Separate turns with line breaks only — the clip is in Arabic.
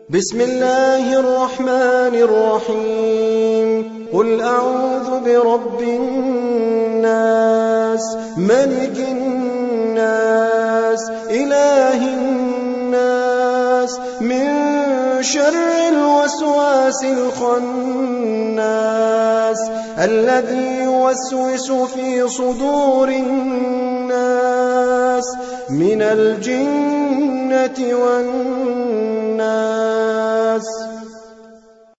بسم الله الرحمن الرحيم قل أعوذ برب الناس ملك الناس إله الناس من شر الوسواس الخناس الذي يوسوس في صدور الناس من الجنة والناس.